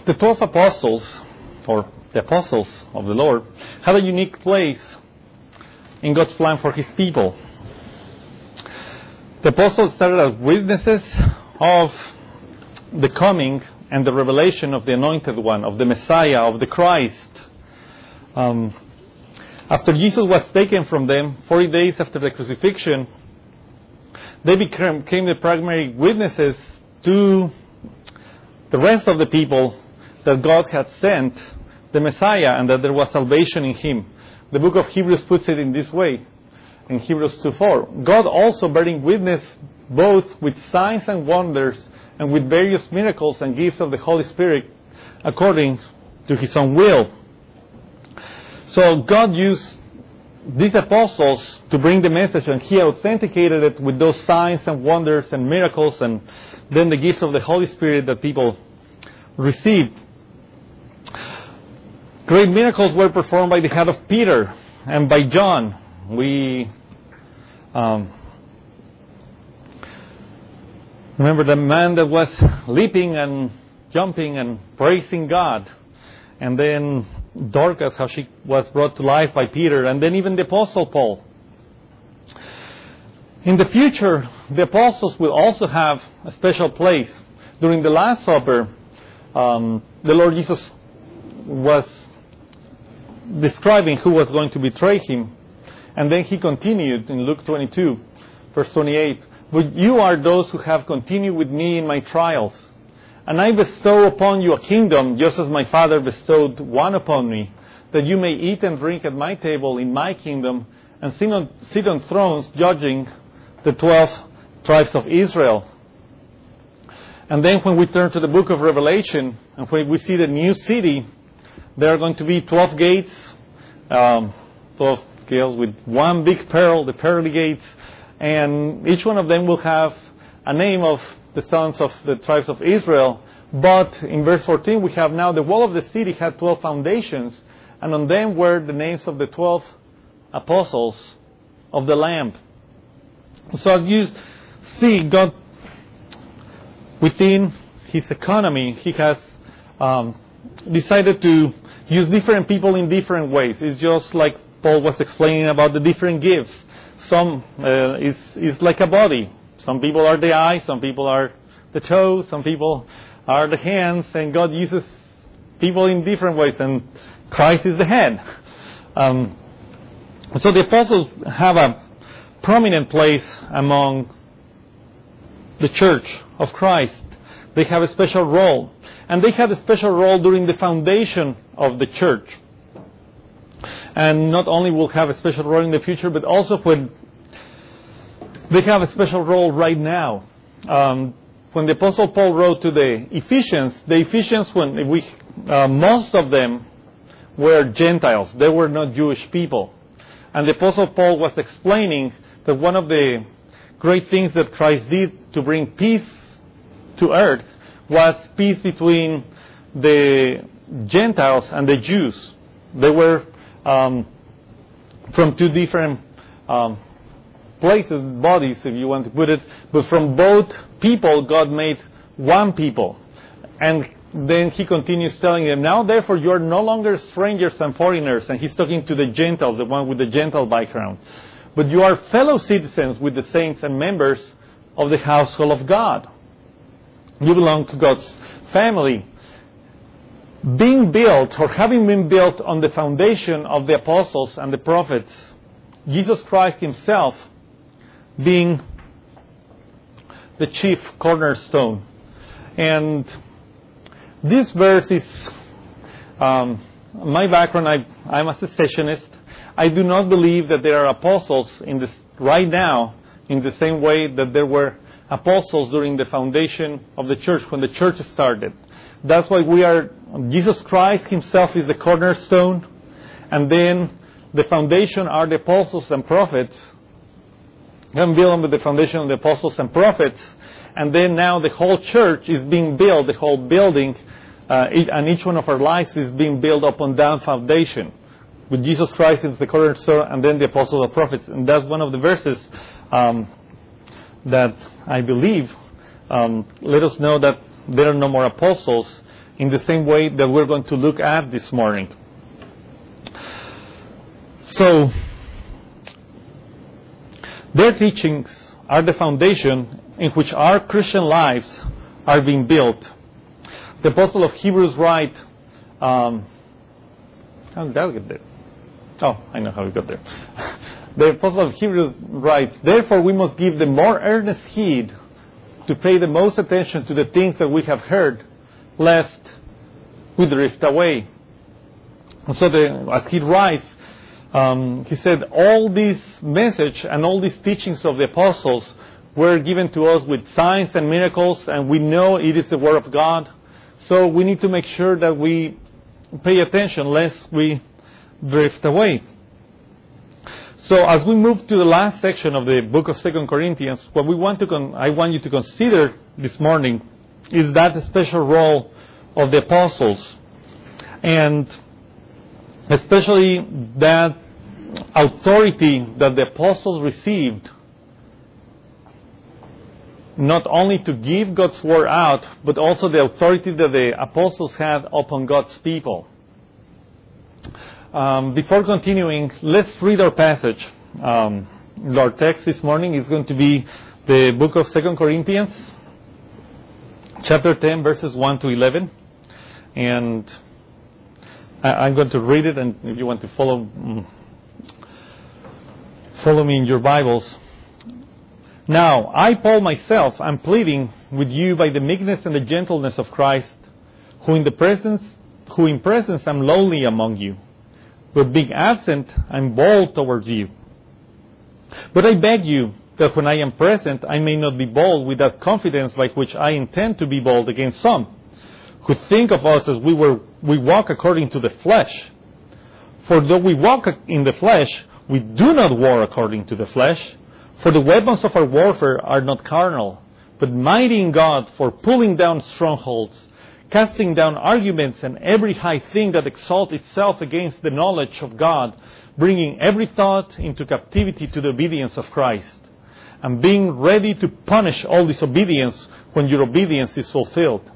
The 12 apostles, or the apostles of the Lord, had a unique place in God's plan for His people. The apostles started as witnesses of the coming and the revelation of the Anointed One, of the Messiah, of the Christ. After Jesus was taken from them, 40 days after the crucifixion, they became the primary witnesses to the rest of the people that God had sent the Messiah and that there was salvation in Him. The book of Hebrews puts it in this way, in Hebrews 2:4. God also bearing witness both with signs and wonders and with various miracles and gifts of the Holy Spirit according to His own will. So God used these apostles to bring the message, and He authenticated it with those signs and wonders and miracles, and then the gifts of the Holy Spirit that people received. Great miracles were performed by the hand of Peter and by John. We remember the man that was leaping and jumping and praising God. And then Dorcas, how she was brought to life by Peter. And then even the Apostle Paul. In the future, the apostles will also have a special place. During the Last Supper, the Lord Jesus was describing who was going to betray Him. And then He continued in Luke 22, verse 28. But you are those who have continued with me in my trials. And I bestow upon you a kingdom, just as my Father bestowed one upon me, that you may eat and drink at my table in my kingdom, and sit on thrones judging the 12 tribes of Israel. And then when we turn to the book of Revelation, and when we see the new city, there are going to be 12 gates, 12 gates with one big pearl, the pearly gates, and each one of them will have a name of the sons of the tribes of Israel. But in verse 14 we have now the wall of the city had 12 foundations, and on them were the names of the 12 apostles of the Lamb. So as you see, God, within His economy, He has decided to use different people in different ways. It's just like Paul was explaining about the different gifts. Some is like a body. Some people are the eye, some people are the toe, some people are the hands, and God uses people in different ways, and Christ is the head. So the apostles have a prominent place among the church of Christ. They have a special role, and they had a special role during the foundation of the church. And not only will have a special role in the future, but also when they have a special role right now. When the Apostle Paul wrote to the Ephesians, most of them were Gentiles. They were not Jewish people. And the Apostle Paul was explaining that one of the great things that Christ did to bring peace to earth was peace between the Gentiles and the Jews. They were from two different places, bodies, if you want to put it, but from both people God made one people. And then He continues telling them, now therefore you are no longer strangers and foreigners, and He's talking to the Gentiles, the one with the Gentile background, but you are fellow citizens with the saints and members of the household of God. You belong to God's family, being built or having been built on the foundation of the apostles and the prophets, Jesus Christ Himself being the chief cornerstone. And this verse is my background. I'm a cessationist. I do not believe that there are apostles right now in the same way that there were apostles during the foundation of the church, when the church started. That's why Jesus Christ Himself is the cornerstone, and then the foundation are the apostles and prophets. I'm building with the foundation of the apostles and prophets, and then now the whole church is being built, the whole building, and each one of our lives is being built upon that foundation, with Jesus Christ as the cornerstone, and then the apostles and prophets. And that's one of the verses that I believe let us know that there are no more apostles in the same way that we're going to look at this morning. So, their teachings are the foundation in which our Christian lives are being built. The Apostle of Hebrews writes, how did that get there? Oh, I know how we got there. The Apostle of Hebrews writes, therefore we must give the more earnest heed to pay the most attention to the things that we have heard, lest we drift away. And so as he writes, he said, all this message and all these teachings of the apostles were given to us with signs and miracles, and we know it is the Word of God. So we need to make sure that we pay attention lest we drift away. So as we move to the last section of the book of 2 Corinthians, what I want you to consider this morning is that special role of the apostles, and especially that authority that the apostles received, not only to give God's word out, but also the authority that the apostles had upon God's people. Before continuing, let's read our passage. Our text this morning is going to be the book of 2 Corinthians, chapter 10, verses 1 to 11. And I'm going to read it, and if you want to follow me in your Bibles. Now, I, Paul, myself, am pleading with you by the meekness and the gentleness of Christ, who in presence am lowly among you. But being absent, I'm bold towards you. But I beg you that when I am present, I may not be bold with that confidence by which I intend to be bold against some, who think of us as we walk according to the flesh. For though we walk in the flesh, we do not war according to the flesh. For the weapons of our warfare are not carnal, but mighty in God for pulling down strongholds, casting down arguments and every high thing that exalts itself against the knowledge of God, bringing every thought into captivity to the obedience of Christ, and being ready to punish all disobedience when your obedience is fulfilled.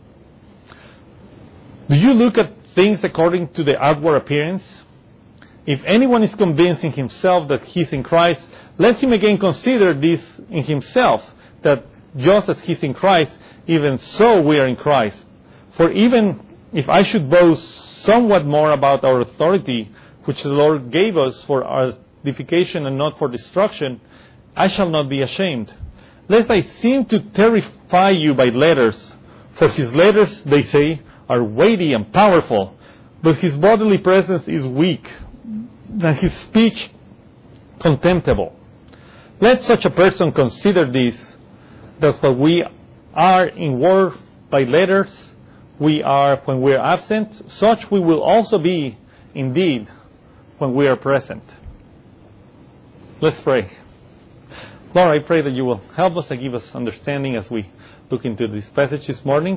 Do you look at things according to the outward appearance? If anyone is convincing himself that he is in Christ, let him again consider this in himself, that just as he is in Christ, even so we are in Christ. For even if I should boast somewhat more about our authority, which the Lord gave us for our edification and not for destruction, I shall not be ashamed. Lest I seem to terrify you by letters. For his letters, they say, are weighty and powerful, but his bodily presence is weak, and his speech contemptible. Let such a person consider this, that when we are in war by letters, we are when we are absent, such we will also be indeed when we are present. Let's pray. Lord, I pray that you will help us and give us understanding as we look into this passage this morning.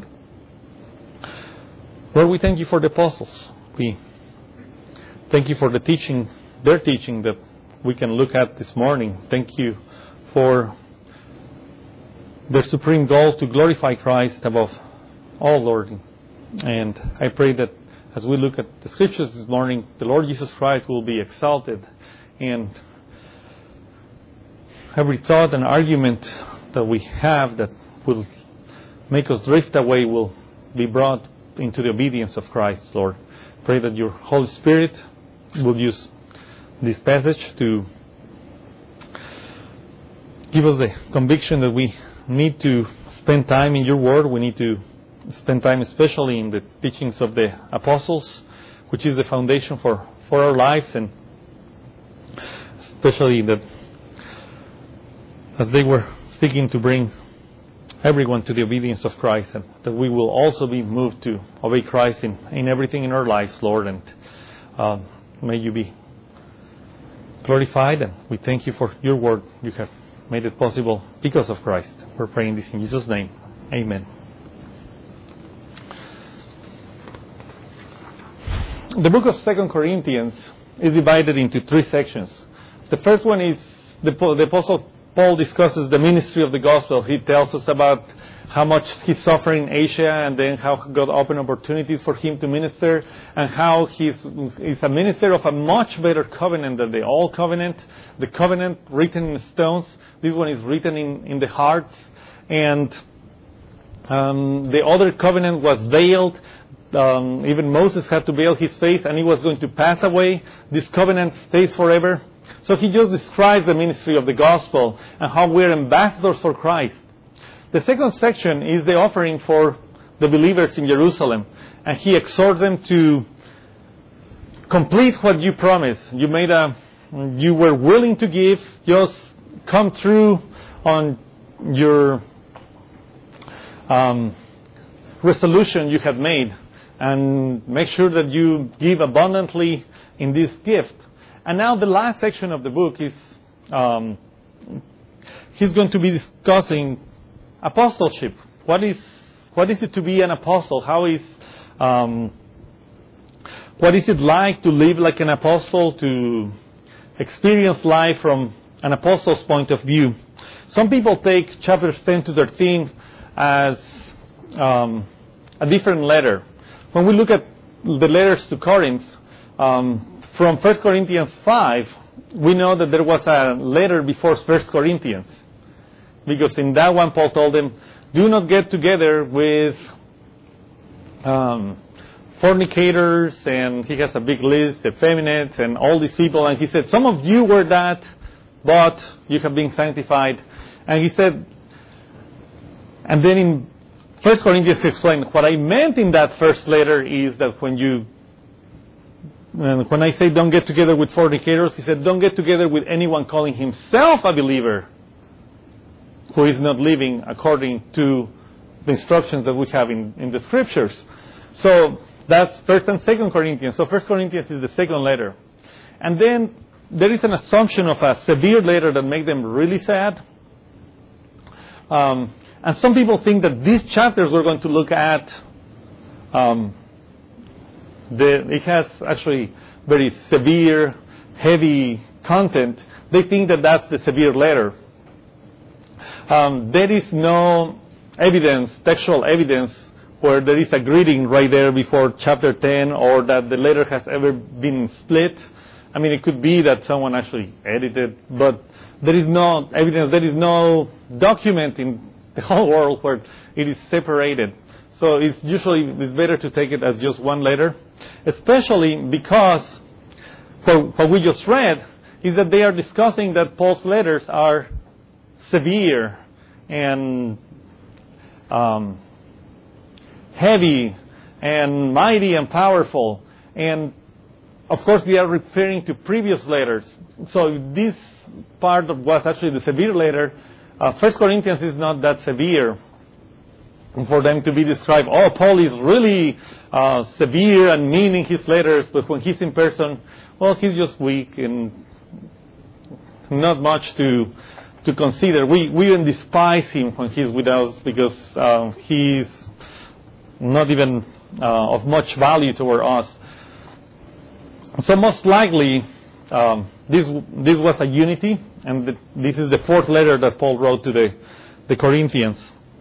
Lord, we thank you for the apostles. We thank you for their teaching that we can look at this morning. Thank you for their supreme goal to glorify Christ above all, Lord. And I pray that as we look at the Scriptures this morning, the Lord Jesus Christ will be exalted, and every thought and argument that we have that will make us drift away will be brought into the obedience of Christ, Lord. Pray that your Holy Spirit will use this passage to give us the conviction that we need to spend time in your word. We need to spend time especially in the teachings of the apostles, which is the foundation for our lives, and especially that as they were seeking to bring everyone to the obedience of Christ, and that we will also be moved to obey Christ in everything in our lives, Lord. And may you be glorified, and we thank you for your word. You have made it possible because of Christ. We're praying this in Jesus' name. Amen. The book of 2 Corinthians is divided into three sections. The first one is the Apostle Paul discusses the ministry of the gospel. He tells us about how much he suffered in Asia, and then how God opened opportunities for him to minister, and how he's a minister of a much better covenant than the old covenant, the covenant written in stones. This one is written in the hearts, and the other covenant was veiled. Even Moses had to veil his face, and he was going to pass away. This covenant stays forever. So he just describes the ministry of the gospel and how we're ambassadors for Christ. The second section is the offering for the believers in Jerusalem, and he exhorts them to complete what you promised. You were willing to give. Just come through on your resolution you have made, and make sure that you give abundantly in this gift. And now the last section of the book is he's going to be discussing apostleship. What is it to be an apostle? What is it like to live like an apostle, to experience life from an apostle's point of view? Some people take chapters 10 to 13 as a different letter. When we look at the letters to Corinth, from 1 Corinthians 5, we know that there was a letter before 1 Corinthians. Because in that one, Paul told them, do not get together with fornicators, and he has a big list, effeminates, and all these people. And he said, some of you were that, but you have been sanctified. And he said, and then in 1 Corinthians he explained, what I meant in that first letter is that when I say don't get together with fornicators, he said, don't get together with anyone calling himself a believer who is not living according to the instructions that we have in the Scriptures. So that's 1 and 2 Corinthians. So 1 Corinthians is the second letter. And then there is an assumption of a severe letter that makes them really sad. And some people think that these chapters we're going to look at, it has actually very severe, heavy content. They think that that's the severe letter. There is no evidence, textual evidence, where there is a greeting right there before chapter 10, or that the letter has ever been split. I mean, it could be that someone actually edited, but there is no evidence, there is no document in the whole world where it is separated. So it's better to take it as just one letter, especially because what we just read is that they are discussing that Paul's letters are severe and heavy and mighty and powerful. And of course they are referring to previous letters. So this part was actually the severe letter. 1 Corinthians is not that severe for them to be described. Oh, Paul is really severe and mean in his letters, but when he's in person, well, he's just weak and not much to consider. We even despise him when he's with us because he's not even of much value toward us. So most likely, this was a unity, and this is the fourth letter that Paul wrote to the Corinthians.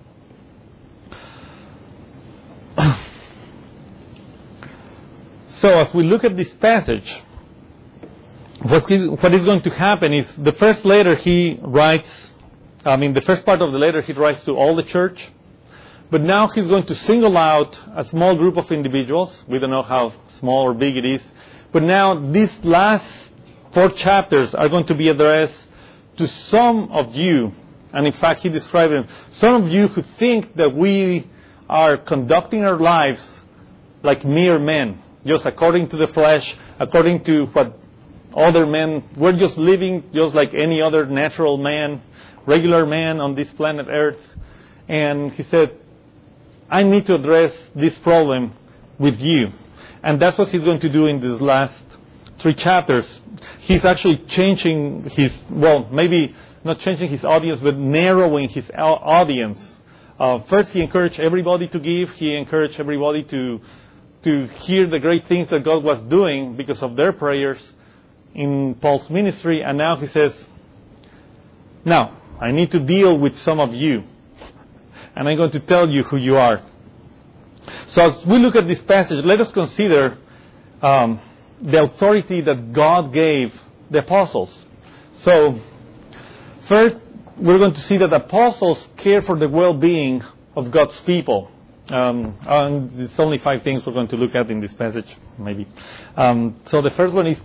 So as we look at this passage, what is going to happen is the first letter he writes, the first part of the letter he writes to all the church, but now he's going to single out a small group of individuals. We don't know how small or big it is, but now these last 4 chapters are going to be addressed to some of you, and in fact he described them, some of you who think that we are conducting our lives like mere men, just according to the flesh, according to what other men, we're just living just like any other natural man, regular man on this planet Earth. And he said, I need to address this problem with you. And that's what he's going to do in these last 3 chapters. He's actually changing maybe not changing his audience, but narrowing his audience. First, he encouraged everybody to give. He encouraged everybody to hear the great things that God was doing because of their prayers in Paul's ministry. And now he says, now, I need to deal with some of you. And I'm going to tell you who you are. So as we look at this passage, let us consider the authority that God gave the apostles. So, first, we're going to see that apostles care for the well-being of God's people. And it's only 5 things we're going to look at in this passage, maybe. So the first one is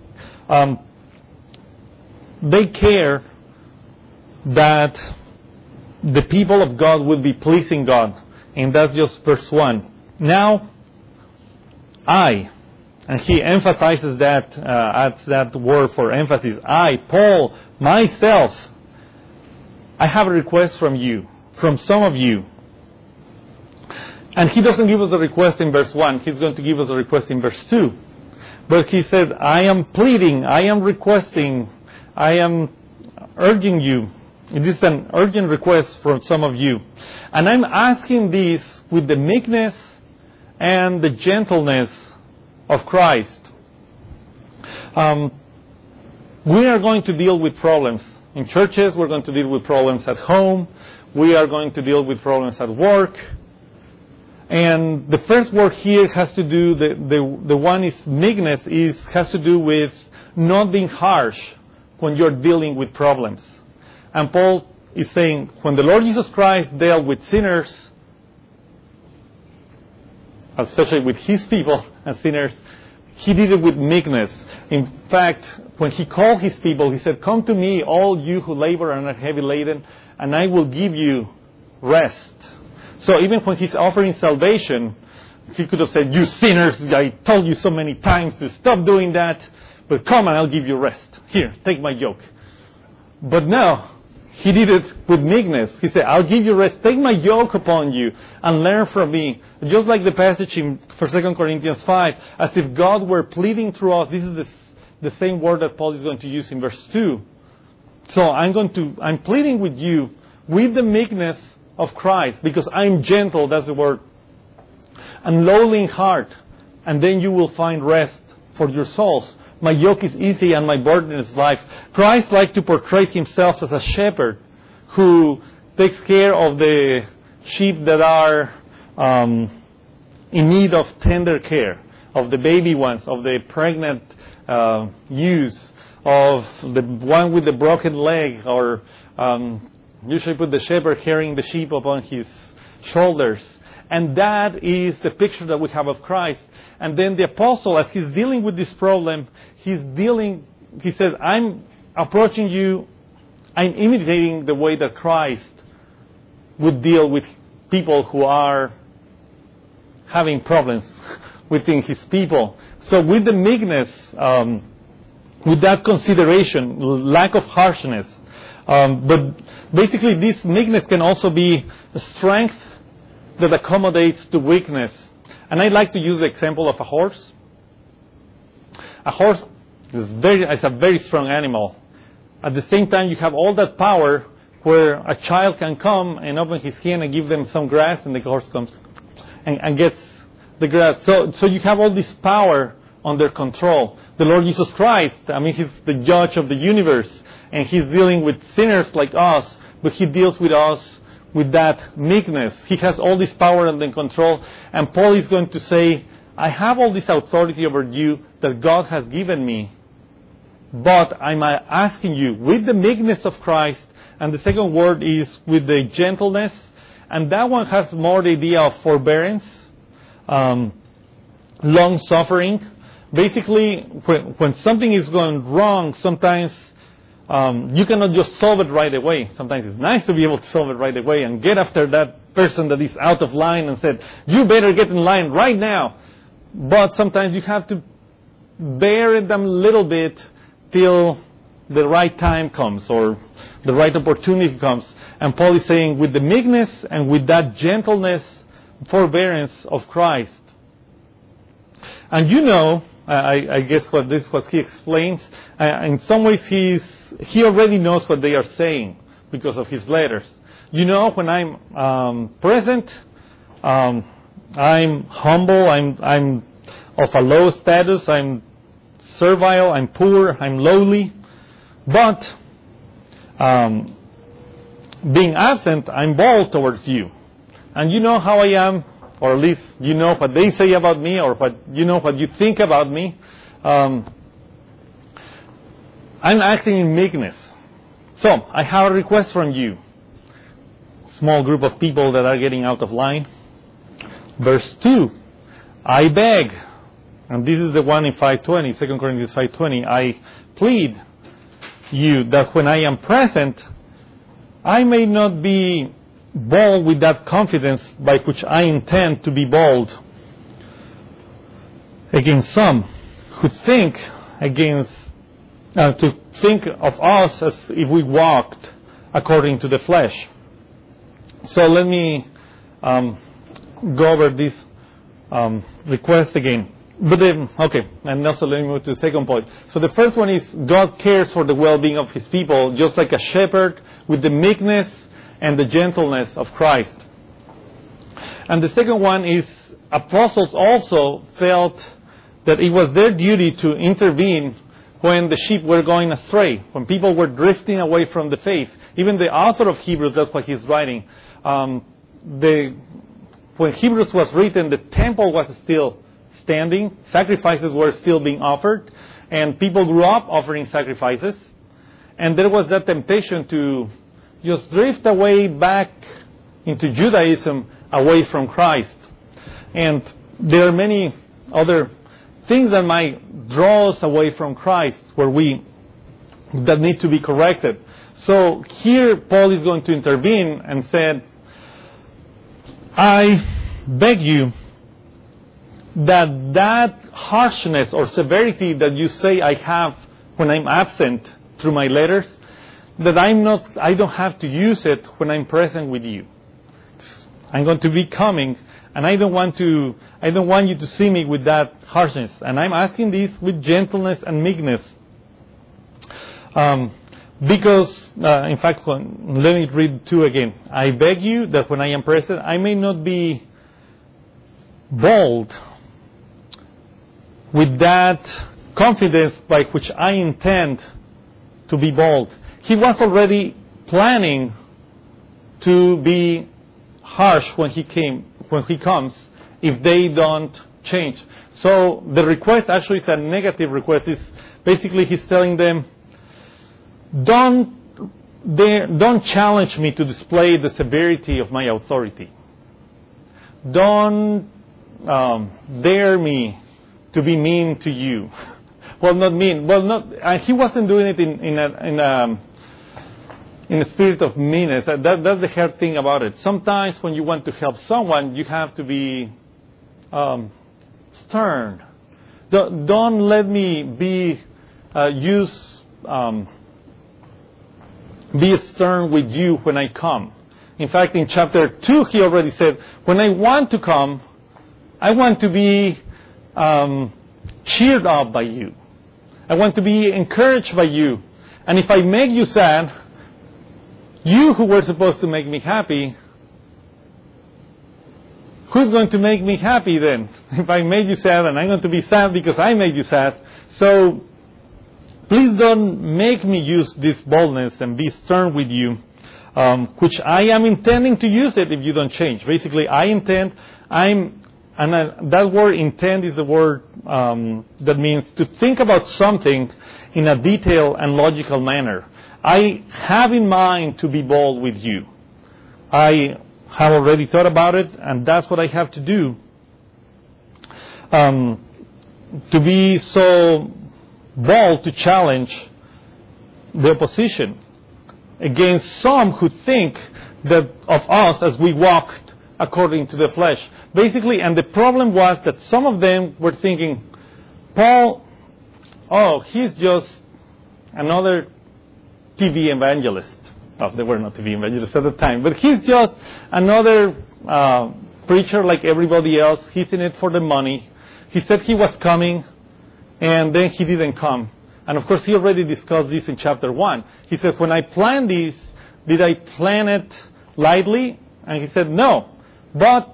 they care that the people of God will be pleasing God. And that's just verse 1. Now, and he emphasizes that, adds that word for emphasis. I, Paul, myself, I have a request from you, from some of you. And he doesn't give us a request in verse 1. He's going to give us a request in verse 2. But he said, I am pleading, I am requesting, I am urging you. It is an urgent request from some of you. And I'm asking this with the meekness and the gentleness of Christ. We are going to deal with problems in churches. We're going to deal with problems at home. We are going to deal with problems at work. And the first word here has to do, the one is meekness, has to do with not being harsh when you're dealing with problems. And Paul is saying, when the Lord Jesus Christ dealt with sinners, especially with his people and sinners, he did it with meekness. In fact, when he called his people, he said, come to me, all you who labor and are heavy laden, and I will give you rest. So even when he's offering salvation, he could have said, you sinners, I told you so many times to stop doing that, but come and I'll give you rest. Here, take my yoke. But no, he did it with meekness. He said, I'll give you rest. Take my yoke upon you and learn from me. Just like the passage in 2 Corinthians 5, as if God were pleading through us. This is the same word that Paul is going to use in verse 2. So I'm pleading with you with the meekness of Christ, because I'm gentle, that's the word, and lowly in heart, and then you will find rest for your souls. My yoke is easy and my burden is light. Christ liked to portray himself as a shepherd who takes care of the sheep that are in need of tender care, of the baby ones, of the pregnant ewes, of the one with the broken leg, or usually put the shepherd carrying the sheep upon his shoulders. And that is the picture that we have of Christ. And then the apostle, as he's dealing with this problem, he says, I'm approaching you, I'm imitating the way that Christ would deal with people who are having problems within his people. So with the meekness, with that consideration, lack of harshness, but basically this meekness can also be a strength that accommodates to weakness. And I like to use the example of a horse. A horse is a very strong animal. At the same time, you have all that power where a child can come and open his hand and give them some grass, and the horse comes and gets the grass. So you have all this power under control. The Lord Jesus Christ, he's the judge of the universe, and he's dealing with sinners like us, but he deals with us with that meekness. He has all this power under control. And Paul is going to say, I have all this authority over you that God has given me, but I'm asking you with the meekness of Christ. And the second word is with the gentleness. And that one has more the idea of forbearance, long-suffering. Basically, when something is going wrong, sometimes you cannot just solve it right away. Sometimes it's nice to be able to solve it right away and get after that person that is out of line and said, you better get in line right now. But sometimes you have to bear them a little bit till the right time comes or the right opportunity comes. And Paul is saying, with the meekness and with that gentleness, forbearance of Christ. And I guess this is what he explains. In some ways, he already knows what they are saying because of his letters. When I'm present, I'm humble, I'm of a low status, I'm servile, I'm poor, I'm lowly. But being absent, I'm bold towards you. And you know how I am, or at least you know what they say about me, or what you think about me. I'm acting in meekness. So, I have a request from you. Small group of people that are getting out of line. Verse 2, I beg, and this is the one in 5:20, 2 Corinthians 5:20, I plead you that when I am present, I may not be bold with that confidence by which I intend to be bold against some who think to think of us as if we walked according to the flesh. So let me go over this request again. And also let me move to the second point. So the first one is God cares for the well-being of His people, just like a shepherd with the meekness and the gentleness of Christ. And the second one is apostles also felt that it was their duty to intervene when the sheep were going astray, when people were drifting away from the faith. Even the author of Hebrews, that's what he's writing. When Hebrews was written, the temple was still standing, sacrifices were still being offered, and people grew up offering sacrifices. And there was that temptation to just drift away back into Judaism, away from Christ. And there are many other things that might draw us away from Christ, that need to be corrected. So here Paul is going to intervene and said, I beg you that harshness or severity that you say I have when I'm absent through my letters, that I don't have to use it when I'm present with you. I'm going to be coming, and I don't want you to see me with that harshness. And I'm asking this with gentleness and meekness. Because, in fact, let me read 2 again. I beg you that when I am present, I may not be bold with that confidence by which I intend to be bold. He was already planning to be harsh when he comes, if they don't change. So the request actually is a negative request. It's basically he's telling them, don't challenge me to display the severity of my authority. Don't dare me to be mean to you. Well, not mean. He wasn't doing it in a spirit of meanness. That's the hard thing about it. Sometimes when you want to help someone, you have to be stern. Don't let me be stern with you when I come. In fact, in chapter 2, he already said, when I want to come, I want to be cheered up by you. I want to be encouraged by you. And if I make you sad, you who were supposed to make me happy, who's going to make me happy then? If I made you sad, and I'm going to be sad because I made you sad. So please don't make me use this boldness and be stern with you, which I am intending to use it if you don't change. Basically, that word intend is the word that means to think about something in a detailed and logical manner. I have in mind to be bold with you. I have already thought about it, and that's what I have to do. To be so bold to challenge the opposition against some who think that of us as we walked according to the flesh. Basically, and the problem was that some of them were thinking, Paul, he's just another TV evangelist. Oh, they were not TV evangelists at the time, but he's just another preacher like everybody else. He's in it for the money. He said he was coming, and then he didn't come. And of course, he already discussed this in chapter 1. He said, when I planned this, did I plan it lightly? And he said, no. But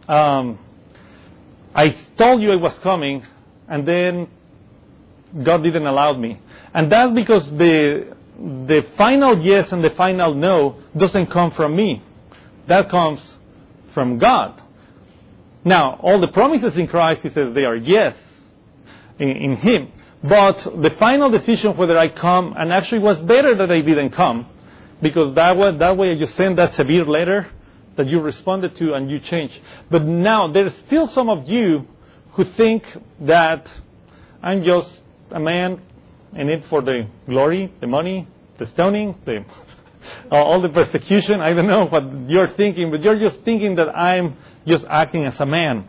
I told you I was coming, and then God didn't allow me. And that's because the the final yes and the final no doesn't come from me. That comes from God. Now, all the promises in Christ, he says they are yes in Him. But the final decision whether I come, and actually it was better that I didn't come, because that way you send that severe letter that you responded to and you change. But now there's still some of you who think that I'm just a man in it for the glory, the money, the stoning, all the persecution. I don't know what you're thinking, but you're just thinking that I'm just acting as a man.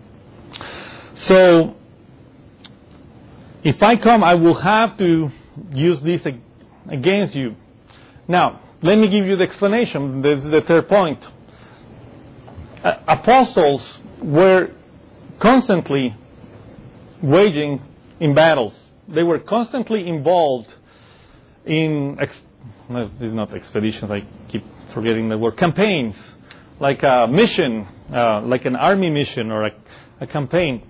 So, if I come, I will have to use this against you. Now, let me give you the explanation, the third point. Apostles were constantly waging in battles. They were constantly involved in, not expeditions, I keep forgetting the word, campaigns, like a mission, like an army mission or a campaign.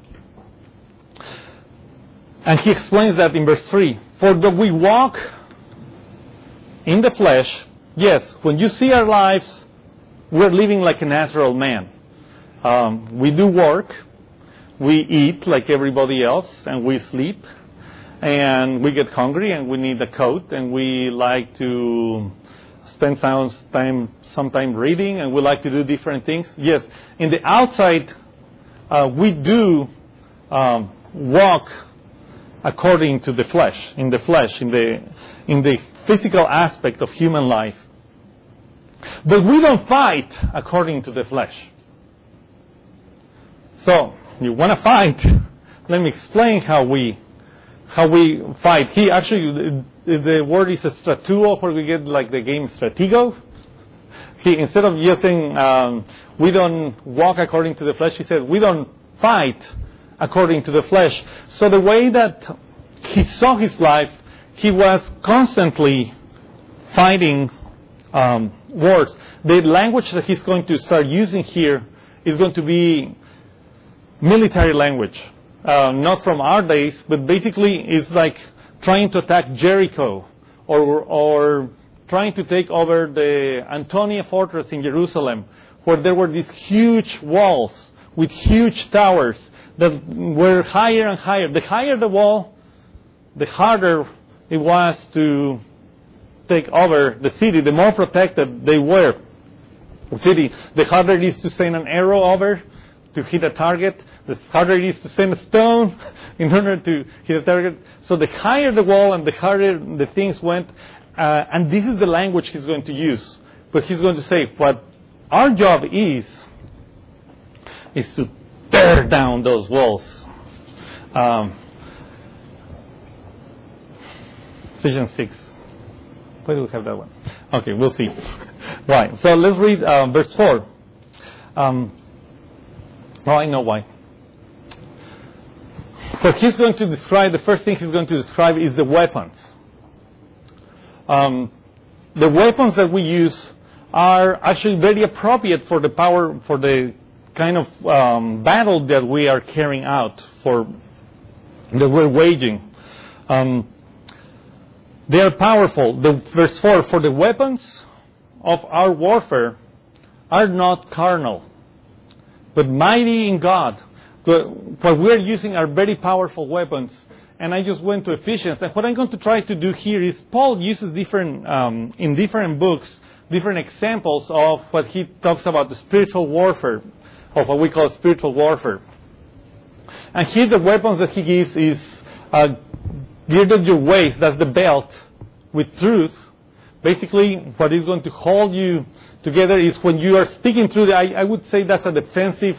And he explains that in verse 3. For though we walk in the flesh, yes, when you see our lives, we're living like a natural man. We do work, we eat like everybody else, and we sleep, and we get hungry, and we need a coat, and we like to spend some time reading, and we like to do different things. Yes, in the outside, we do walk according to the flesh, in the physical aspect of human life. But we don't fight according to the flesh. So, you want to fight? Let me explain how we fight. The word is stratuo, where we get like the game Stratego. Instead of using we don't walk according to the flesh, he says we don't fight according to the flesh. So the way that he saw his life, he was constantly fighting wars. The language that he's going to start using here is going to be military language. Not from our days, but basically it's like trying to attack Jericho or trying to take over the Antonia fortress in Jerusalem, where there were these huge walls with huge towers that were higher and higher. The higher the wall, the harder it was to take over the city, the more protected they were. The city, the harder it is to send an arrow over to hit a target, the harder it is to send a stone in order to hit a target. So the higher the wall and the harder the things went, and this is the language he's going to use. But he's going to say, what our job is to tear down those walls. Ephesians 6. Why do we have that one? Okay, we'll see. Right. So let's read verse 4. I know why. What he's going to describe, the first thing he's going to describe is the weapons. The weapons that we use are actually very appropriate for the power, for the kind of battle that we are carrying out, that we're waging. They are powerful. Verse 4, for the weapons of our warfare are not carnal, but mighty in God. What we're using are very powerful weapons. And I just went to Ephesians. And what I'm going to try to do here is Paul uses in different books, different examples of what he talks about the spiritual warfare, of what we call spiritual warfare. And here the weapons that he gives is girded your waist, that's the belt, with truth. Basically, what is going to hold you together is when you are speaking truth. I would say that's a defensive,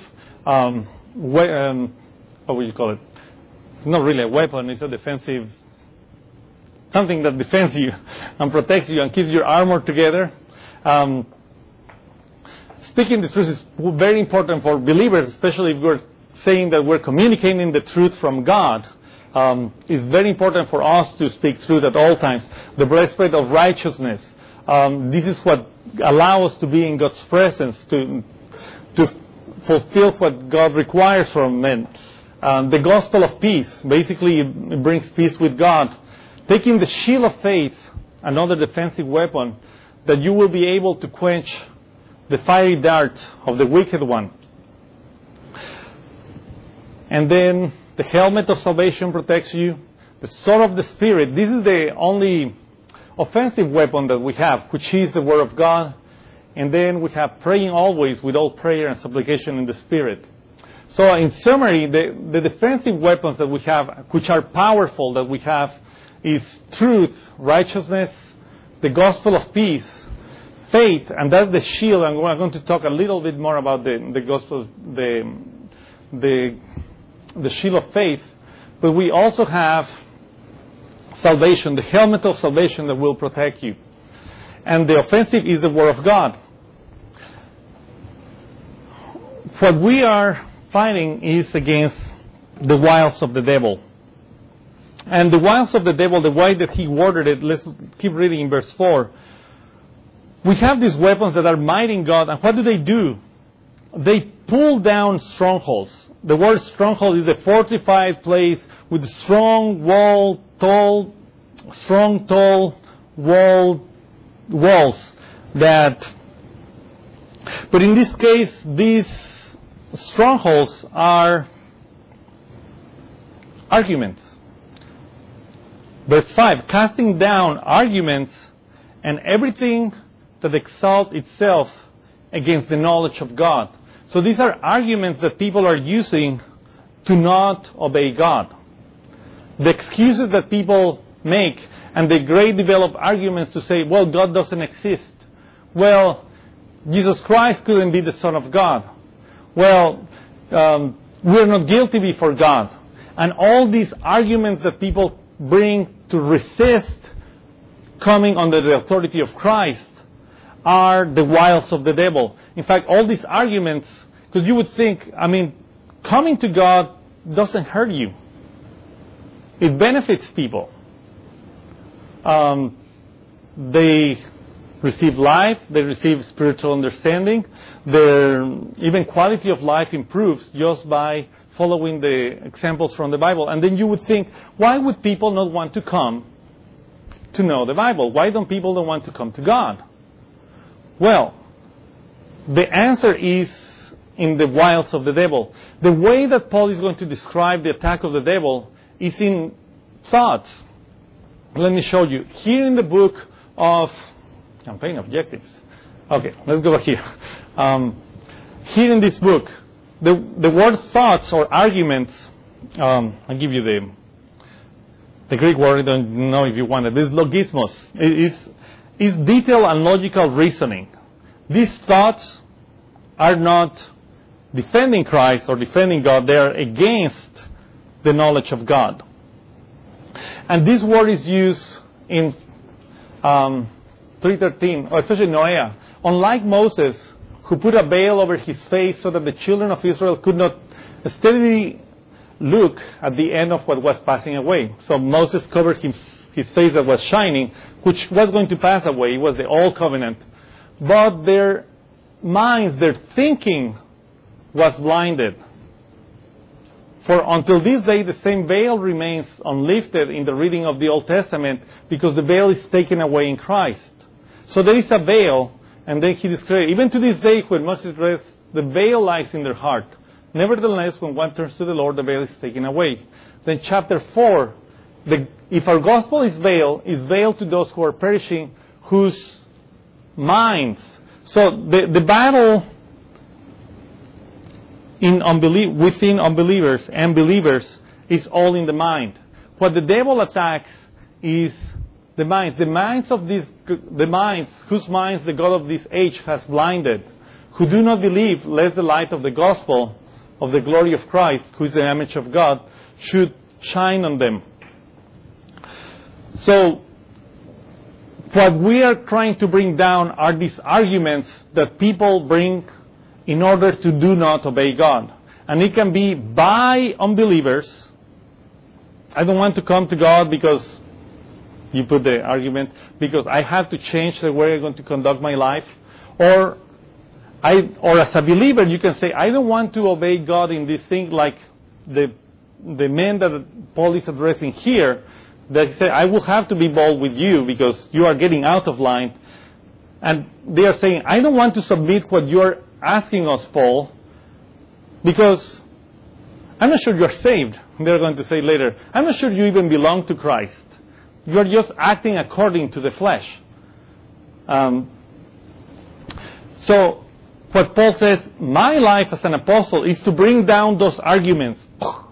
what would you call it? It's not really a weapon, it's a defensive, something that defends you and protects you and keeps your armor together. Speaking the truth is very important for believers, especially if we're saying that we're communicating the truth from God. It's very important for us to speak truth at all times. The breastplate of righteousness. This is what allows us to be in God's presence, to fulfill what God requires from men. The gospel of peace, basically it brings peace with God. Taking the shield of faith another defensive weapon, that you will be able to quench the fiery darts of the wicked one. And then the helmet of salvation protects you. The sword of the Spirit, this is the only offensive weapon that we have, which is the Word of God. And then we have praying always with all prayer and supplication in the Spirit. So in summary, the defensive weapons that we have, which are powerful that we have, is truth, righteousness, the gospel of peace, faith, and that's the shield. And we're going to talk a little bit more about the gospel, the shield of faith. But we also have salvation, the helmet of salvation that will protect you. And the offensive is the Word of God. What we are fighting is against the wiles of the devil. And the wiles of the devil, the way that he worded it, let's keep reading in verse 4. We have these weapons that are mighty in God, and what do? They pull down strongholds. The word stronghold is a fortified place with strong wall, tall walls that. But in this case, these strongholds are arguments. Verse 5, casting down arguments and everything that exalts itself against the knowledge of God. So these are arguments that people are using to not obey God. The excuses that people make, and they great develop arguments to say, well, God doesn't exist. Well, Jesus Christ couldn't be the Son of God. Well, we're not guilty before God. And all these arguments that people bring to resist coming under the authority of Christ are the wiles of the devil. In fact, all these arguments, because you would think, coming to God doesn't hurt you. It benefits people. They receive life, they receive spiritual understanding, their even quality of life improves just by following the examples from the Bible. And then you would think, why would people not want to come to know the Bible? Why don't people not want to come to God? Well, the answer is in the wiles of the devil. The way that Paul is going to describe the attack of the devil is in thoughts. Let me show you. Here in the book of Campaign Objectives. Okay, let's go back here. Here in this book, the word thoughts or arguments, I'll give you the Greek word, I don't know if you want it. It's logismos. It's detailed and logical reasoning. These thoughts are not defending Christ or defending God. They are against the knowledge of God. And this word is used in 3:13, or especially Noah. Unlike Moses, who put a veil over his face so that the children of Israel could not steadily look at the end of what was passing away. So Moses covered his face that was shining, which was going to pass away. It was the old covenant. But their minds, their thinking was blinded. For until this day, the same veil remains unlifted in the reading of the Old Testament because the veil is taken away in Christ. So there is a veil, and then he described, even to this day when Moses read, the veil lies in their heart. Nevertheless, when one turns to the Lord, the veil is taken away. Then chapter 4, if our gospel is veiled to those who are perishing, whose minds. So the battle within unbelievers and believers is all in the mind. What the devil attacks is the minds. The minds whose minds the God of this age has blinded, who do not believe, lest the light of the gospel of the glory of Christ, who is the image of God, should shine on them. So, what we are trying to bring down are these arguments that people bring in order to do not obey God. And it can be by unbelievers. I don't want to come to God because, you put the argument, because I have to change the way I'm going to conduct my life. Or as a believer, you can say, I don't want to obey God in this thing, like the men that Paul is addressing here. They say, I will have to be bold with you because you are getting out of line. And they are saying, I don't want to submit what you are asking us, Paul, because I'm not sure you are saved. They're going to say later, I'm not sure you even belong to Christ. You are just acting according to the flesh. So, what Paul says, my life as an apostle is to bring down those arguments.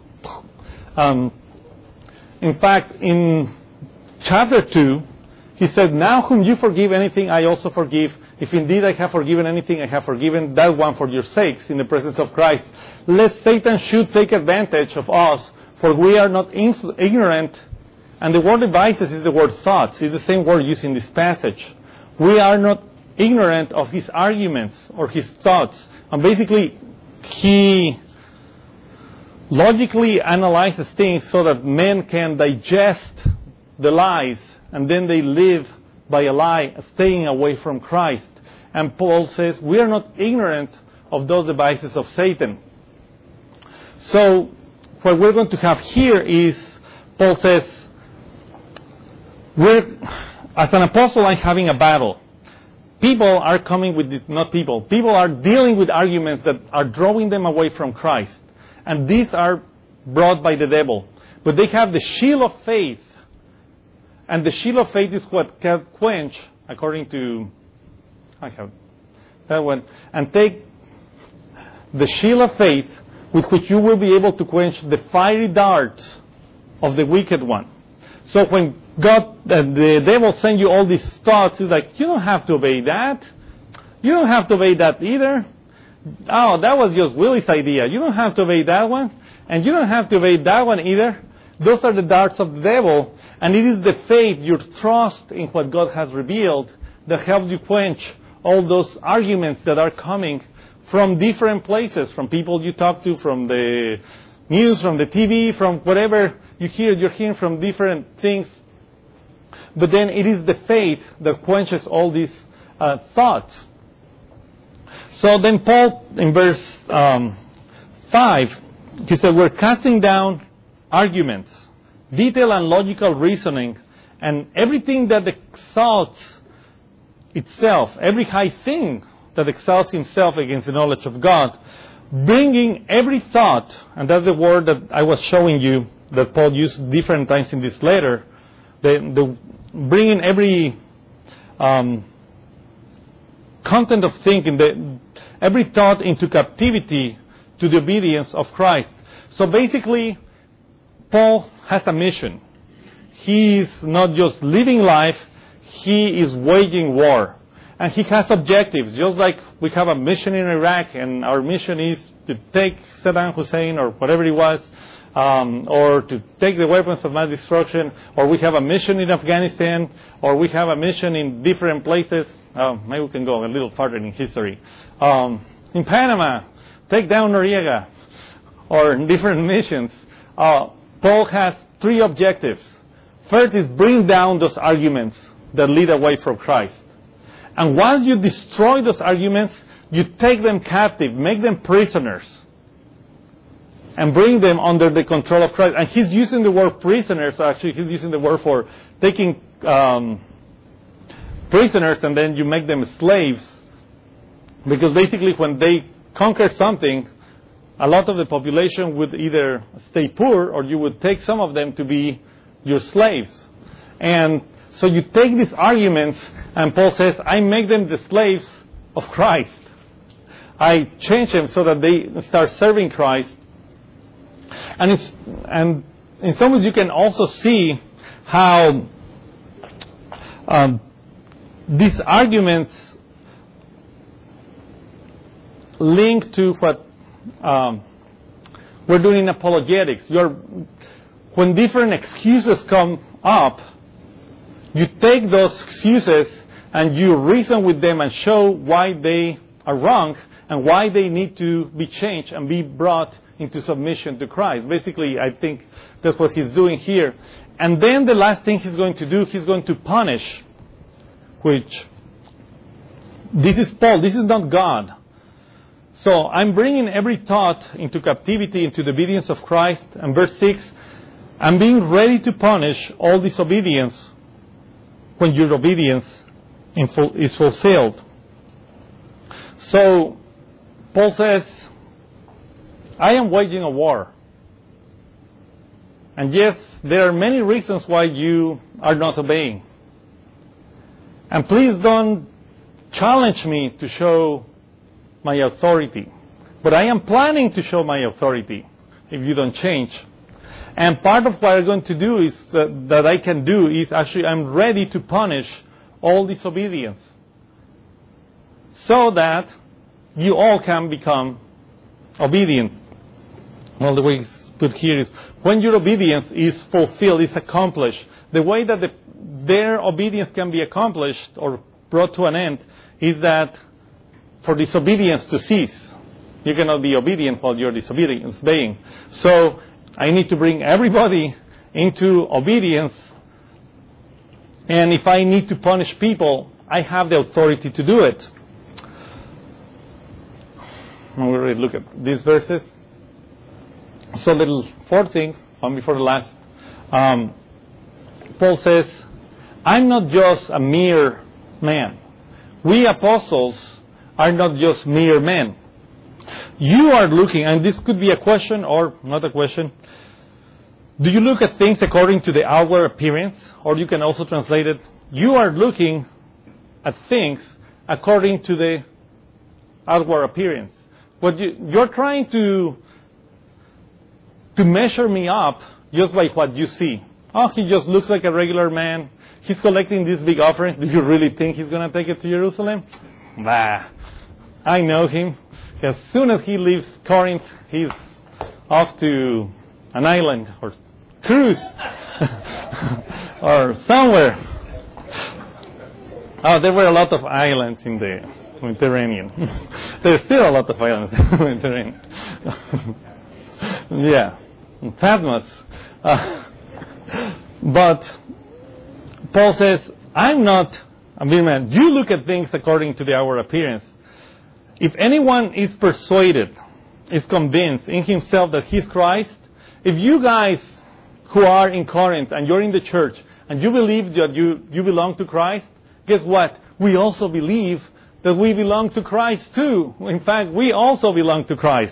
In fact, in chapter 2, he said, now whom you forgive anything, I also forgive. If indeed I have forgiven anything, I have forgiven that one for your sakes in the presence of Christ. Lest Satan should take advantage of us, for we are not ignorant. And the word devices is the word thoughts. It's the same word used in this passage. We are not ignorant of his arguments or his thoughts. And basically, he logically analyzes things so that men can digest the lies, and then they live by a lie, staying away from Christ. And Paul says, we are not ignorant of those devices of Satan. So, what we're going to have here is, Paul says, as an apostle, I'm having a battle. People are coming with this, not people. People are dealing with arguments that are drawing them away from Christ. And these are brought by the devil. But they have the shield of faith. And the shield of faith is what can quench, according to, I have that one. And take the shield of faith with which you will be able to quench the fiery darts of the wicked one. So when the devil sends you all these thoughts, it's like, you don't have to obey that. You don't have to obey that either. Oh, that was just Willie's idea. You don't have to obey that one. And you don't have to obey that one either. Those are the darts of the devil. And it is the faith, your trust in what God has revealed, that helps you quench all those arguments that are coming from different places, from people you talk to, from the news, from the TV, from whatever you hear. You're hearing from different things. But then it is the faith that quenches all these thoughts. So then Paul, in verse 5, he said, we're casting down arguments, detailed and logical reasoning, and everything that exalts itself, every high thing that exalts himself against the knowledge of God, bringing every thought, and that's the word that I was showing you, that Paul used different times in this letter, the bringing every content of thinking, every thought into captivity to the obedience of Christ. So basically, Paul has a mission. He is not just living life, he is waging war. And he has objectives, just like we have a mission in Iraq, and our mission is to take Saddam Hussein or whatever it was, or to take the weapons of mass destruction, or we have a mission in Afghanistan, or we have a mission in different places. Maybe we can go a little farther in history. In Panama, take down Noriega, or different missions. Paul has three objectives. First is bring down those arguments that lead away from Christ. And once you destroy those arguments, you take them captive, make them prisoners, and bring them under the control of Christ. And he's using the word prisoners, actually he's using the word for taking prisoners and then you make them slaves. Because basically when they conquer something, a lot of the population would either stay poor or you would take some of them to be your slaves. And so you take these arguments, and Paul says, I make them the slaves of Christ. I change them so that they start serving Christ. And in some ways you can also see how these arguments link to what we're doing in apologetics. When different excuses come up, you take those excuses and you reason with them and show why they are wrong and why they need to be changed and be brought into submission to Christ. Basically, I think that's what he's doing here. And then the last thing he's going to do, he's going to punish, which, this is Paul, this is not God. So I'm bringing every thought into captivity, into the obedience of Christ. And verse 6, and being ready to punish all disobedience when your obedience is fulfilled. So, Paul says, I am waging a war. And yes, there are many reasons why you are not obeying. And please don't challenge me to show my authority. But I am planning to show my authority if you don't change. And part of what I'm going to do is that I can do is actually I'm ready to punish all disobedience so that you all can become obedient. Well, the way it's put here is when your obedience is fulfilled, is accomplished, the way that their obedience can be accomplished or brought to an end is that for disobedience to cease. You cannot be obedient while you're disobeying. So I need to bring everybody into obedience. And if I need to punish people, I have the authority to do it. We already look at these verses. So little fourth thing, before the last. Paul says, I'm not just a mere man. We apostles are not just mere men. You are looking, and this could be a question or not a question. Do you look at things according to the outward appearance? Or you can also translate it, you are looking at things according to the outward appearance. But you're trying to measure me up just by what you see. Oh, he just looks like a regular man. He's collecting these big offerings. Do you really think he's going to take it to Jerusalem? Bah. I know him. As soon as he leaves Corinth, he's off to an island or cruise or somewhere. Oh, there were a lot of islands in the Mediterranean. There's still a lot of islands in the Mediterranean. Yeah, Patmos. But Paul says, I'm not a mere man. You look at things according to our appearance. If anyone is persuaded, is convinced in himself that he's Christ, if you guys who are in Corinth and you're in the church and you believe that you belong to Christ, guess what? We also believe that we belong to Christ too. In fact, we also belong to Christ.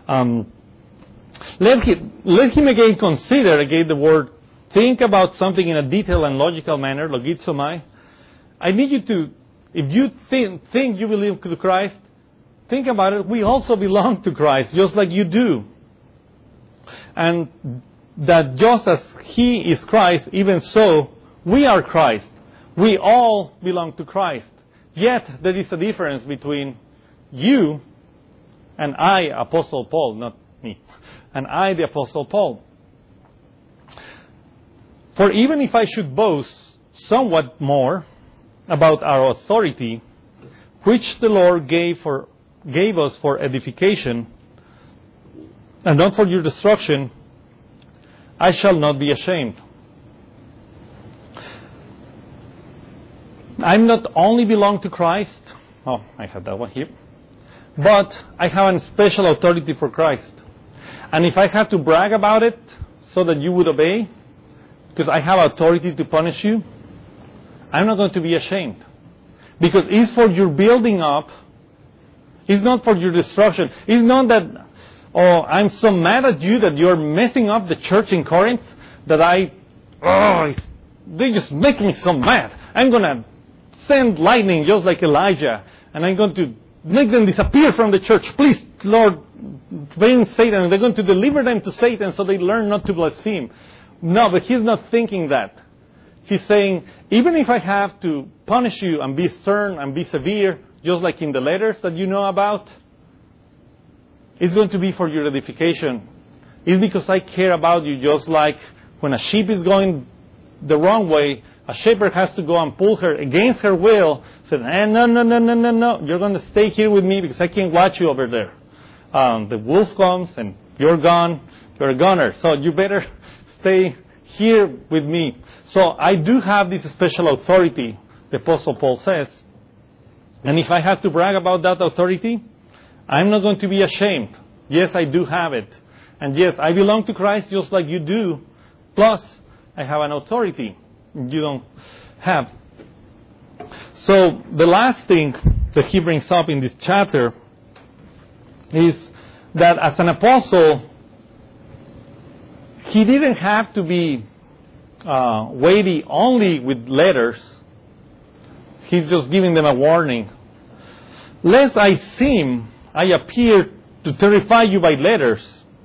Let him again consider again the word, think about something in a detailed and logical manner, logizomai. I need you to, if you think you believe to Christ, think about it. We also belong to Christ, just like you do. And that just as He is Christ, even so, we are Christ. We all belong to Christ. Yet, there is a difference between you and I, Apostle Paul, not me, and I, the Apostle Paul. For even if I should boast somewhat more about our authority, which the Lord gave us for edification, and not for your destruction, I shall not be ashamed. I not only belong to Christ, I have that one here, but I have a special authority for Christ. And if I have to brag about it so that you would obey, because I have authority to punish you, I'm not going to be ashamed. Because it's for your building up. It's not for your destruction. It's not that, I'm so mad at you that you're messing up the church in Corinth that they just make me so mad. I'm going to send lightning just like Elijah, and I'm going to make them disappear from the church. Please, Lord, bring Satan. They're going to deliver them to Satan so they learn not to blaspheme. No, but he's not thinking that. He's saying, even if I have to punish you and be stern and be severe, just like in the letters that you know about, it's going to be for your edification. It's because I care about you, just like when a sheep is going the wrong way, a shepherd has to go and pull her against her will, say, no, you're going to stay here with me because I can't watch you over there. The wolf comes and you're gone, you're a goner, so you better stay here with me. So I do have this special authority, the Apostle Paul says. And if I have to brag about that authority, I'm not going to be ashamed. Yes, I do have it. And yes, I belong to Christ just like you do. Plus, I have an authority you don't have. So the last thing that he brings up in this chapter is that as an apostle, he didn't have to be weighty only with letters. He's just giving them a warning. Lest I appear to terrify you by letters.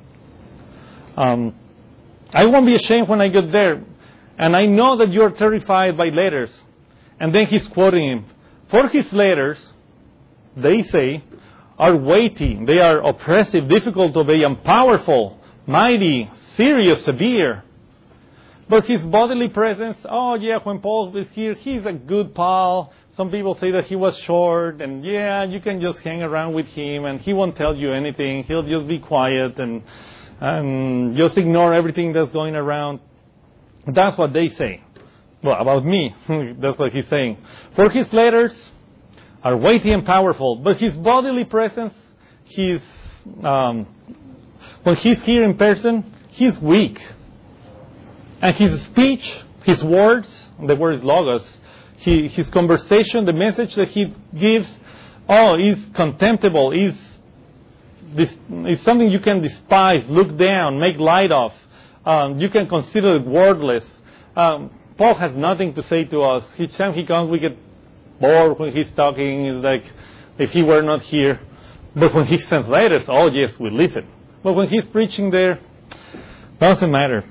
I won't be ashamed when I get there. And I know that you're terrified by letters. And then he's quoting him. For his letters, they say, are weighty. They are oppressive, difficult to obey, and powerful, mighty, serious, severe. But his bodily presence, oh yeah, when Paul was here, he's a good pal. Some people say that he was short, and yeah, you can just hang around with him, and he won't tell you anything. He'll just be quiet and just ignore everything that's going around. That's what they say. Well, about me, that's what he's saying. For his letters are weighty and powerful, but his bodily presence, when he's here in person, he's weak. And his speech, his words, the word is logos, his conversation, the message that he gives, is contemptible, is something you can despise, look down, make light of. You can consider it wordless. Paul has nothing to say to us. Each time he comes, we get bored when he's talking. It's like if he were not here. But when he sends letters, oh yes, we listen. But when he's preaching there, doesn't matter.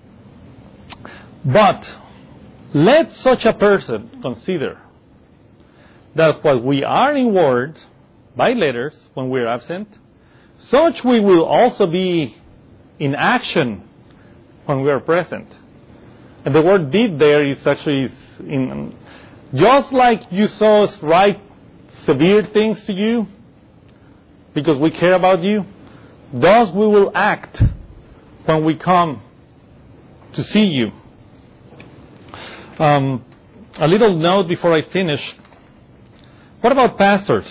But let such a person consider that what we are in word, by letters, when we're absent, such we will also be in action when we are present. And the word did there is actually just like you saw us write severe things to you because we care about you, thus we will act when we come to see you. A little note before I finish. What about pastors?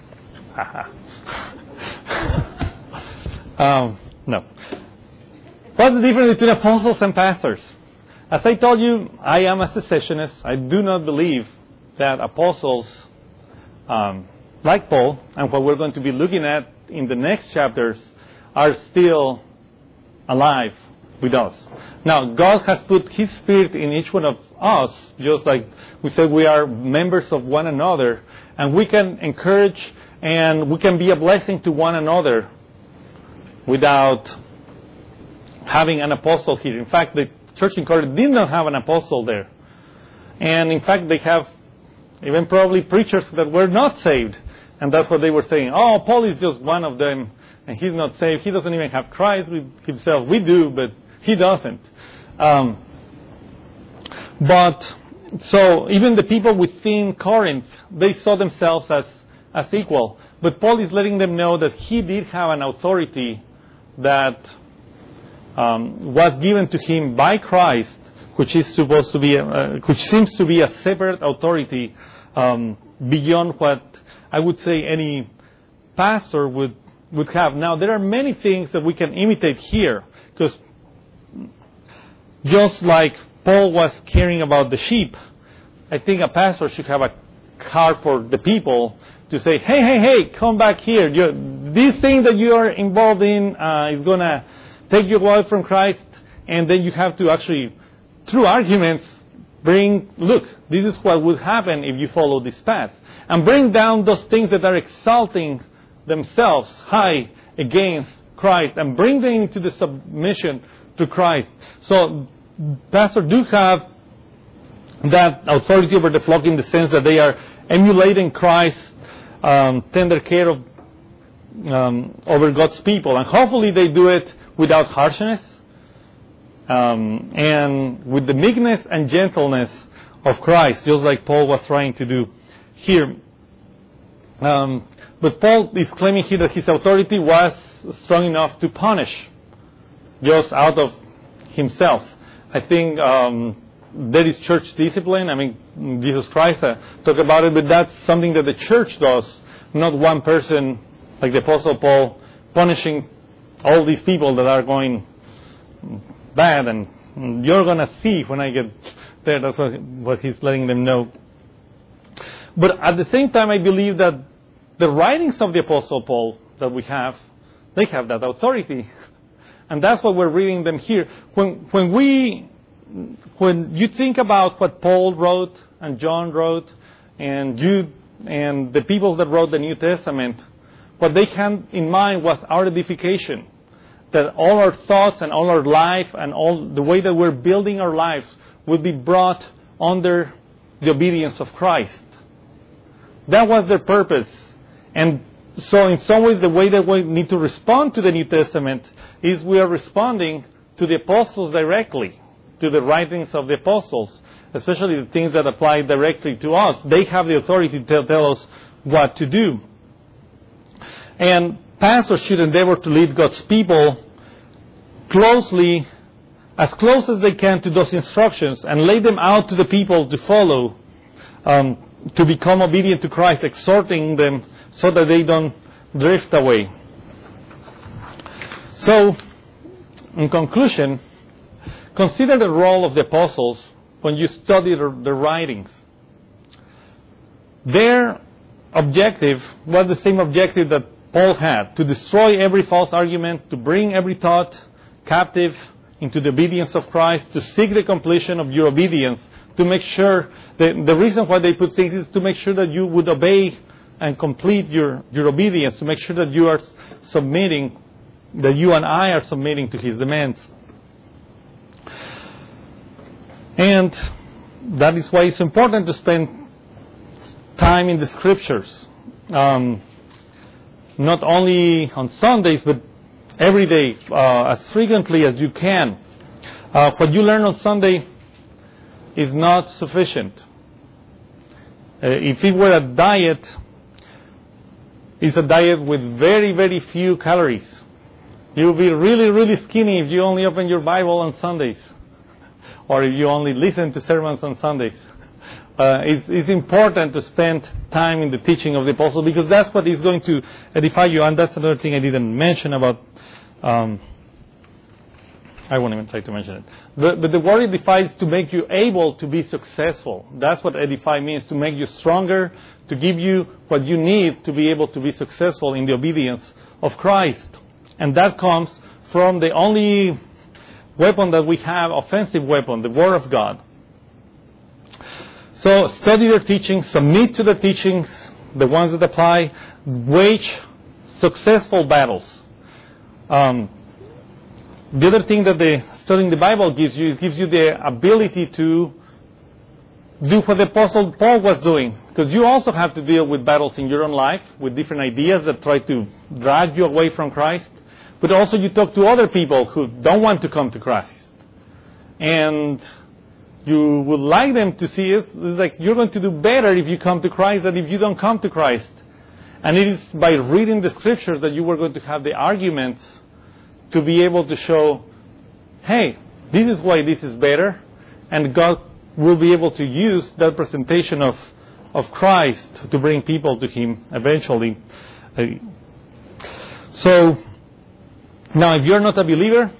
No. What's the difference between apostles and pastors? As I told you, I am a cessationist. I do not believe that apostles, like Paul, and what we're going to be looking at in the next chapters, are still alive with us. Now, God has put His Spirit in each one of us, just like we said we are members of one another, and we can encourage and we can be a blessing to one another without having an apostle here. In fact, the church in Corinth did not have an apostle there. And in fact, they have even probably preachers that were not saved. And that's what they were saying. Oh, Paul is just one of them, and he's not saved. He doesn't even have Christ with himself. We do, but he doesn't. But so even the people within Corinth, they saw themselves as equal. But Paul is letting them know that he did have an authority that was given to him by Christ, which is supposed to be, which seems to be a separate authority beyond what I would say any pastor would have. Now, there are many things that we can imitate here, because just like Paul was caring about the sheep, I think a pastor should have a heart for the people to say, hey, come back here. This thing that you are involved in is going to take you away from Christ, and then you have to actually, through arguments, look, this is what would happen if you follow this path. And bring down those things that are exalting themselves high against Christ, and bring them into the submission to Christ. So, pastors do have that authority over the flock in the sense that they are emulating Christ's tender care of over God's people. And hopefully they do it without harshness, and with the meekness and gentleness of Christ, just like Paul was trying to do here. But Paul is claiming here that his authority was strong enough to punish just out of himself. I think there is church discipline. I mean, Jesus Christ talked about it, but that's something that the church does, not one person like the Apostle Paul punishing all these people that are going bad and You're going to see when I get there. That's what he's letting them know. But at the same time, I believe that the writings of the Apostle Paul that we have, they have that authority. And that's why we're reading them here. When you think about what Paul wrote and John wrote and Jude and the people that wrote the New Testament, what they had in mind was our edification. That all our thoughts and all our life and all the way that we're building our lives would be brought under the obedience of Christ. That was their purpose. And so in some ways the way that we need to respond to the New Testament is we are responding to the apostles directly, to the writings of the apostles, especially the things that apply directly to us. They have the authority to tell us what to do. And pastors should endeavor to lead God's people closely, as close as they can to those instructions and lay them out to the people to follow, to become obedient to Christ, exhorting them so that they don't drift away. So, in conclusion, consider the role of the apostles when you study their writings. Their objective was the same objective that Paul had, to destroy every false argument, to bring every thought captive into the obedience of Christ, to seek the completion of your obedience, to make sure that the reason why they put things is to make sure that you would obey and complete your obedience, to make sure that you are submitting, that you and I are submitting to His demands. And that is why it's important to spend time in the Scriptures. Not only on Sundays, but every day, as frequently as you can. What you learn on Sunday is not sufficient. If it were a diet, it's a diet with very, very few calories. You'll be really, really skinny if you only open your Bible on Sundays, or if you only listen to sermons on Sundays. It's important to spend time in the teaching of the apostles, because that's what is going to edify you. And that's another thing I didn't mention about. I won't even try to mention it. But the word edify is to make you able to be successful. That's what edify means, to make you stronger, to give you what you need to be able to be successful in the obedience of Christ. And that comes from the only weapon that we have, offensive weapon, the Word of God. So study their teachings, submit to the teachings, the ones that apply, wage successful battles. The other thing that studying the Bible gives you, it gives you the ability to do what the Apostle Paul was doing. Because you also have to deal with battles in your own life, with different ideas that try to drag you away from Christ. But also you talk to other people who don't want to come to Christ. And you would like them to see it. It's like you're going to do better if you come to Christ than if you don't come to Christ. And it is by reading the Scriptures that you were going to have the arguments to be able to show, hey, this is why this is better. And God will be able to use that presentation of Christ to bring people to Him eventually. So, now if you're not a believer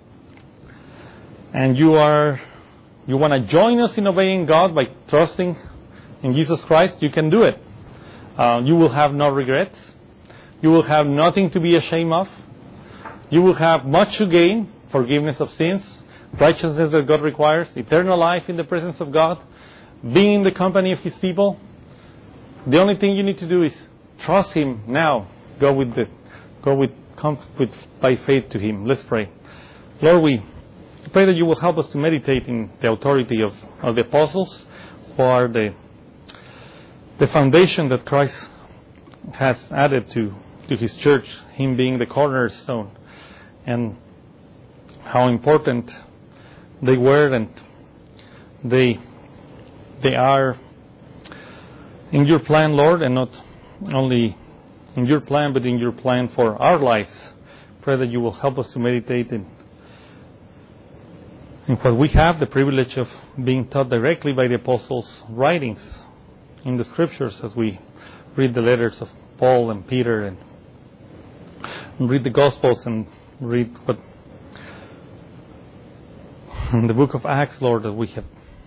and you want to join us in obeying God by trusting in Jesus Christ, you can do it. You will have no regrets. You will have nothing to be ashamed of. You will have much to gain, forgiveness of sins, righteousness that God requires, eternal life in the presence of God, being in the company of His people. The only thing you need to do is trust Him now. Come by faith to Him. Let's pray. Lord, we pray that you will help us to meditate in the authority of the apostles, who are the foundation that Christ has added to His church, Him being the cornerstone, and how important they were and they are in your plan, Lord, and not only in your plan, but in your plan for our lives. Pray that you will help us to meditate in what we have, the privilege of being taught directly by the apostles' writings in the Scriptures, as we read the letters of Paul and Peter and read the Gospels and read the book of Acts, Lord, that we have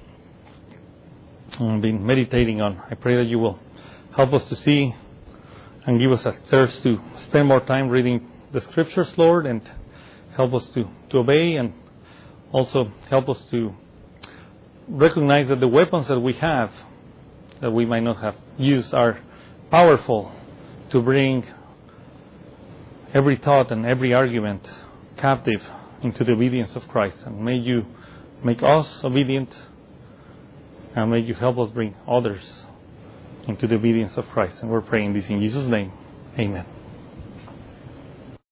been meditating on. I pray that you will help us to see and give us a thirst to spend more time reading the Scriptures, Lord, and help us to obey, and also help us to recognize that the weapons that we have, that we might not have used, are powerful to bring every thought and every argument captive into the obedience of Christ. And may you make us obedient, and may you help us bring others into the obedience of Christ. And we're praying this in Jesus' name. Amen.